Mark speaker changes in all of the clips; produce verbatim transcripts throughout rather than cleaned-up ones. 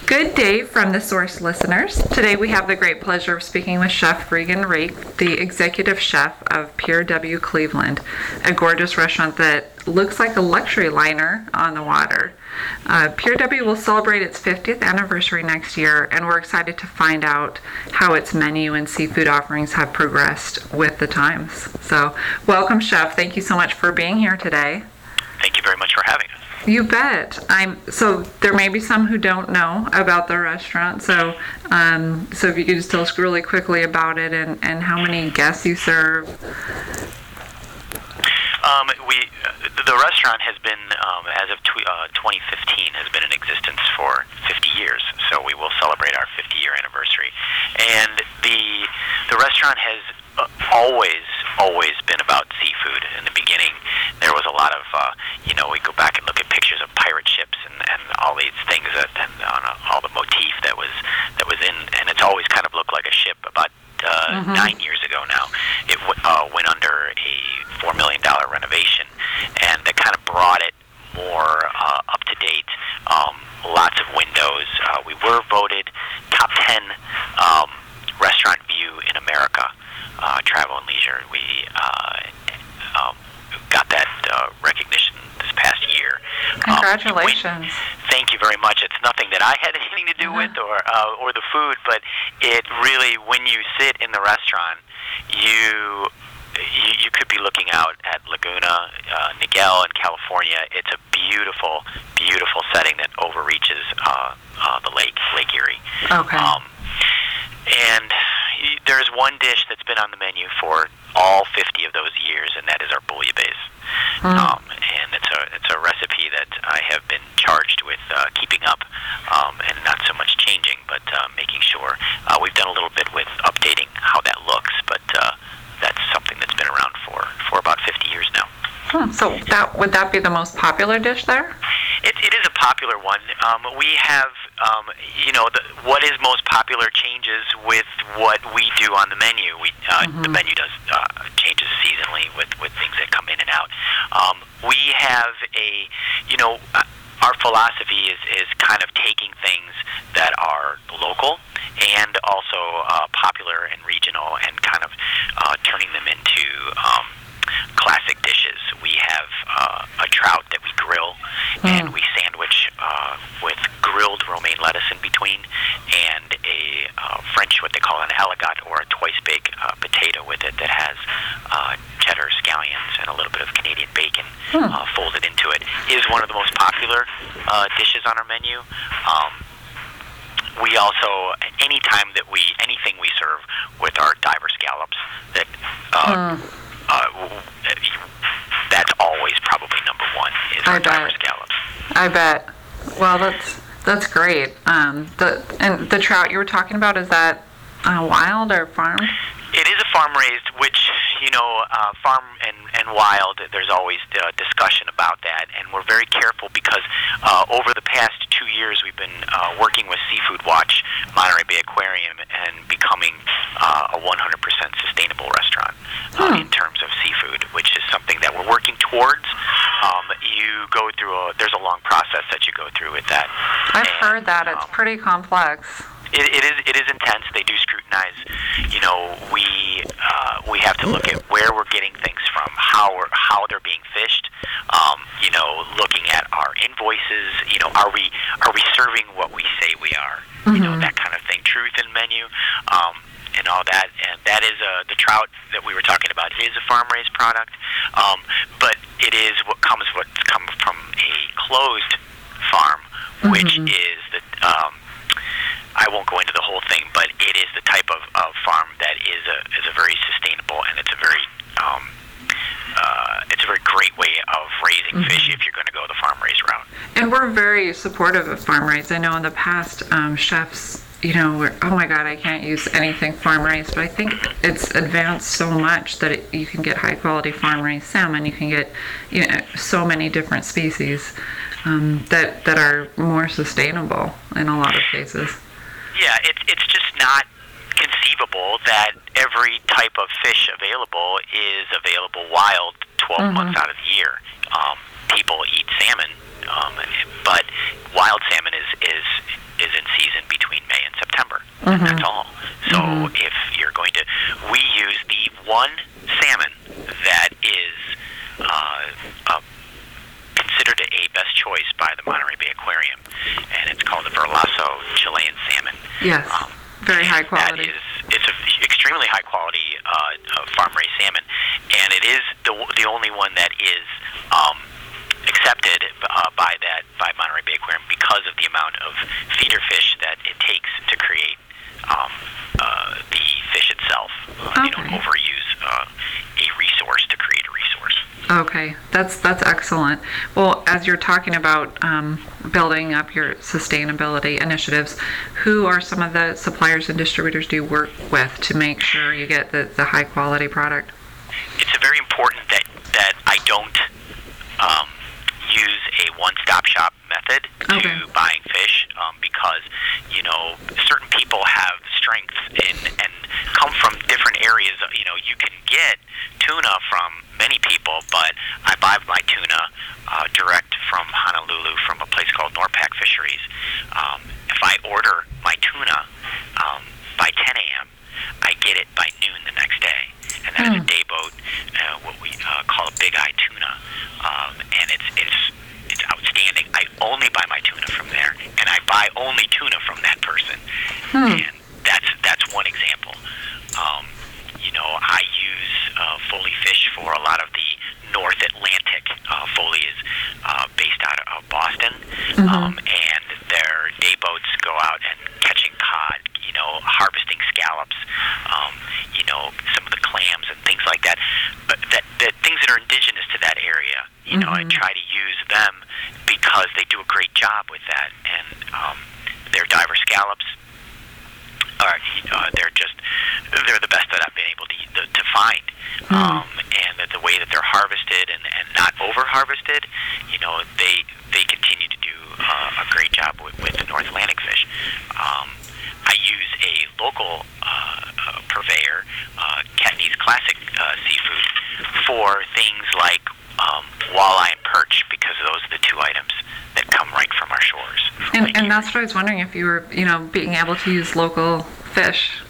Speaker 1: Good day from the Source listeners. Today we have the great pleasure of speaking with Chef Regan Rake, the executive chef of Pier W Cleveland, a gorgeous restaurant that looks like a luxury liner on the water. Uh, Pier W will celebrate its fiftieth anniversary next year, and we're excited to find out how its menu and seafood offerings have progressed with the times. So, welcome, Chef. Thank you so much for being here today.
Speaker 2: Thank you very much for having us.
Speaker 1: You bet. I'm so there may be some who don't know about the restaurant. So, um, so if you could just tell us really quickly about it and, and how many guests you serve.
Speaker 2: Um, we uh, the restaurant has been um, as of tw- uh, twenty fifteen has been in existence for fifty years. So we will celebrate our fifty year anniversary, and the the restaurant has uh, always always been about seafood. In the beginning, there was a lot of uh, you know we go back and look at pictures of pirate ships and, and all these things that and uh, all the motif that was that was in, and it's always kind of looked like a ship. About uh, mm-hmm. nine years ago now, it w- uh, went under a four million dollar renovation, and that kind of brought it more uh, up to date. Um, lots of windows. Uh, we were voted top ten um, restaurant view in America. Uh, travel and leisure. We uh, um, got that uh, recognition this past year.
Speaker 1: Congratulations!
Speaker 2: Um, when, thank you very much. It's nothing that I had anything to do uh-huh. with, or uh, or the food, but it really, when you sit in the restaurant, you. You, you could be looking out at Laguna uh, Niguel in California. It's a beautiful, beautiful setting that overreaches uh, uh, the lake, Lake Erie.
Speaker 1: Okay. Um,
Speaker 2: and y- there's one dish that's been on the menu for all fifty of those years, and that is our bouillabaisse. Mm. Um, and it's a it's a recipe that I have been charged with uh, keeping up, um, and not so much changing, but uh, making sure. Uh, we've done a little bit with updating how that looks, but. Uh, That's something that's been around for, for about fifty years now.
Speaker 1: Hmm. So that would that be the most popular dish there?
Speaker 2: It, it is a popular one. Um, we have, um, you know, the, what is most popular changes with what we do on the menu. We uh, mm-hmm. The menu does uh, changes seasonally with, with things that come in and out. Um, we have a, you know, uh, our philosophy is, is kind of taking things that are local and also uh, popular and regional and kind of uh, turning them into um, classic dishes. We have uh, a trout that we grill mm. and we sandwich uh, with grilled romaine lettuce in between and a uh, French, what they call an aligot or a twice-baked uh, potato with it that has uh, cheddar, scallions, and a little bit of Canadian bacon mm. uh, folded into it. Is one of the most popular uh, dishes on our menu. Um, We also, any time that we, anything we serve with our diver scallops, that uh, mm. uh, that's always probably number one is our I diver bet. scallops.
Speaker 1: I bet. Well, that's that's great. Um, the and the trout you were talking about, is that uh, wild or farmed?
Speaker 2: It is a farm raised, which, you know, uh, farm and, and wild, there's always uh, discussion about that, and we're very careful because uh, over the past two years we've been uh, working with Seafood Watch, Monterey Bay Aquarium, and becoming uh, a one hundred percent sustainable restaurant uh, hmm. in terms of seafood, which is something that we're working towards. Um, you go through, a, there's a long process that you go through with that.
Speaker 1: I've
Speaker 2: and,
Speaker 1: heard that. It's um, pretty complex.
Speaker 2: It, it is it is intense. They do scrutinize. You know, we uh, we have to look at where we're getting things from, how we're, how they're being fished. Um, you know, looking at our invoices. You know, are we are we serving what we say we are? Mm-hmm. You know, that kind of thing. Truth in menu, um, and all that. And that is uh, the trout that we were talking about is a farm raised product, um, but it is what comes what's come from a closed farm, mm-hmm. which is the. Um, I won't go into the whole thing, but it is the type of, of farm that is a is a very sustainable, and it's a very um, uh, it's a very great way of raising mm-hmm. fish if you're going to go the farm raised route.
Speaker 1: And we're very supportive of farm raised. I know in the past, um, chefs, you know, were, oh my God, I can't use anything farm raised, but I think it's advanced so much that it, you can get high quality farm raised salmon. You can get, you know, so many different species um, that that are more sustainable in a lot of cases.
Speaker 2: Yeah, it's it's just not conceivable that every type of fish available is available wild twelve mm-hmm. months out of the year. Um, people eat salmon, um, but wild salmon is, is is in season and that's all. So if you're going to, we use the one salmon that is uh, uh, considered a best choice by the Monterey Bay Aquarium, and it's called the Verlasso Chilean salmon.
Speaker 1: Yes,
Speaker 2: um,
Speaker 1: very high quality.
Speaker 2: That is, it's an extremely high quality uh, uh, farm-raised salmon, and it is the the only one that is um, accepted uh, by that by Monterey Bay Aquarium because of the amount of feeder fish that it takes to create um, uh, the fish itself. Uh,
Speaker 1: okay.
Speaker 2: You don't overuse uh, a resource to create a resource.
Speaker 1: Okay, that's that's excellent. Well, as you're talking about um, building up your sustainability initiatives, who are some of the suppliers and distributors do you work with to make sure you get the, the high quality product?
Speaker 2: It's a very important that that I don't um, use a one-stop shop method to
Speaker 1: okay.
Speaker 2: buying fish um, because you know certain people have strengths in and come from different areas. You know, you can get tuna from many people, but I buy my tuna uh, direct from Honolulu from a place called Norpac Fisheries. Um, if I order my tuna um, by ten a.m., I get it by noon the next day, and that mm. is a day boat, uh, what we uh, call a big eye tuna, um, and it's it's it's outstanding. I only buy my tuna from there, and I buy only tuna from that person, mm. and that's that's one example. Um, you know, I use uh, Foley Fish for a lot of the North Atlantic. Uh, Foley is uh, based out of Boston, mm-hmm. um, and their day boats go out and catching cod, you know, harvesting scallops, um, you know, some of the clams and things like that. But that, that things that are indigenous to that area, you mm-hmm. know, I try to use them because they do a great job with that. And um, their diver scallops are, uh, they're just, they're the best that I've been able to to, to find. Mm. Um, and that the way that they're harvested and, and not over-harvested, you know, they they continue to do uh, a great job with, with the North Atlantic fish. Um, I use a local uh, uh, purveyor, uh, Katniss Classic uh, Seafood, for things like um, walleye and perch, because those are the two items that come right from our shores.
Speaker 1: And, and that's what I was wondering, if you were, you know, being able to use local fish.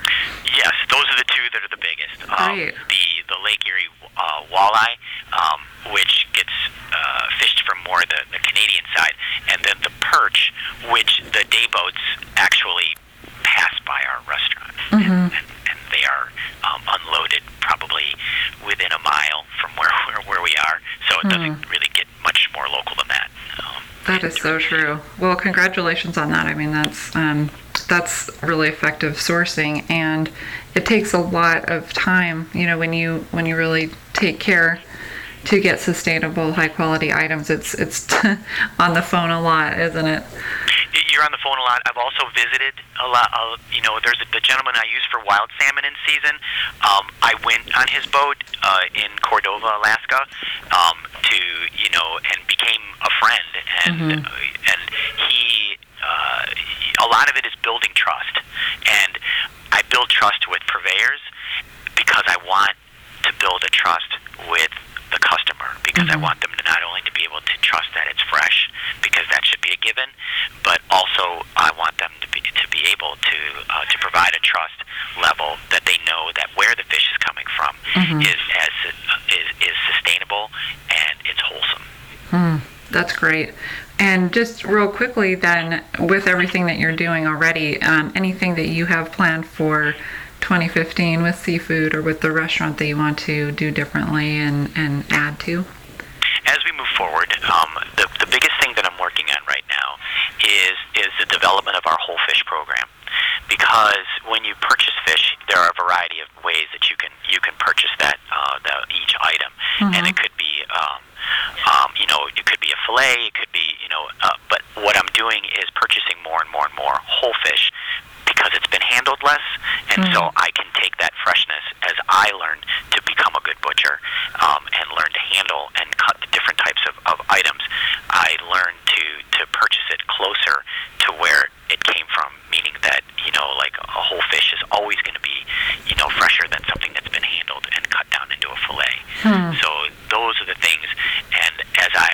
Speaker 2: Yes, those are the two that are the biggest. Um,
Speaker 1: right.
Speaker 2: The the Lake Erie uh, walleye, um, which gets uh, fished from more the, the Canadian side, and then the perch, which the day boats actually pass by our restaurant,
Speaker 1: mm-hmm.
Speaker 2: and, and, and they are um, unloaded probably within a mile from where where, where we are, so it mm. doesn't really get much more local than that. Um,
Speaker 1: that is so true. Well, congratulations on that. I mean, that's um, that's really effective sourcing, and it takes a lot of time, you know, when you when you really take care to get sustainable, high quality items. It's it's on the phone a lot, isn't it?
Speaker 2: You're on the phone a lot. I've also visited a lot. Uh, you know, there's a, the gentleman I use for wild salmon in season. Um, I went on his boat uh, in Cordova, Alaska, um, to you know, and became a friend. And mm-hmm. uh, and he, uh, a lot of it is building trust. And I build trust with purveyors because I want to build a trust with the customer, because mm-hmm. I want them to not only to be able to trust that it's fresh, because that should be a given, but also I want them to be to be able to uh, to provide a trust level that they know that where the fish is coming from mm-hmm. is as uh, is is sustainable and it's wholesome.
Speaker 1: Mm, that's great. And just real quickly then, with everything that you're doing already, um, anything that you have planned for twenty fifteen with seafood or with the restaurant that you want to do differently and, and add to?
Speaker 2: As we move forward, um, the, the biggest thing that I'm working on right now is is the development of our whole fish program. Because when you purchase fish, there are a variety of ways that you can you can purchase that uh, the, each item, mm-hmm. and it could be um, um, you know it could be a fillet, it could be you know. Uh, but what I'm doing is purchasing more and more and more whole fish, because it's been handled less, and mm-hmm. so I can take that freshness as I learn to become a good butcher um, and learn to handle and cut the different types of, of items. I learn to, to purchase it closer to where it came from, meaning that, you know, like a whole fish is always going to be, you know, fresher than something that's been handled and cut down into a fillet. Hmm. So those are the things, and as I'm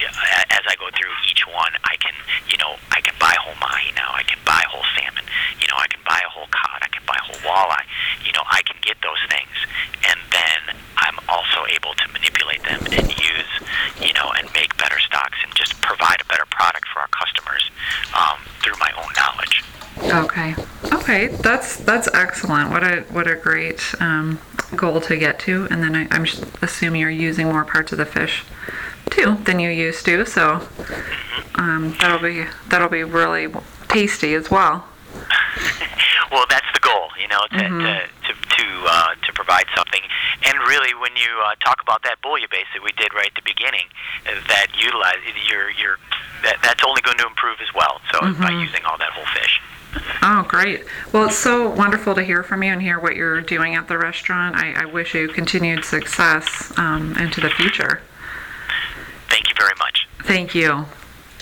Speaker 2: as I go through each one, I can, you know, I can buy whole mahi now. I can buy whole salmon. You know, I can buy walleye, you know, I can get those things, and then I'm also able to manipulate them and use, you know, and make better stocks and just provide a better product for our customers um, through my own knowledge.
Speaker 1: Okay. Okay. That's that's excellent. What a what a great um, goal to get to. And then I, I'm assuming you're using more parts of the fish too than you used to. So um, that'll be that'll be really tasty as well.
Speaker 2: Well, that's the goal, you know, to
Speaker 1: Mm-hmm.
Speaker 2: to to to, uh, to provide something. And really, when you uh, talk about that bouillabaisse that we did right at the beginning, uh, that utilize your your that that's only going to improve as well. So
Speaker 1: Mm-hmm.
Speaker 2: by using all that whole fish.
Speaker 1: Oh, great. Well, it's so wonderful to hear from you and hear what you're doing at the restaurant. I, I wish you continued success um, into the future.
Speaker 2: Thank you very much.
Speaker 1: Thank you.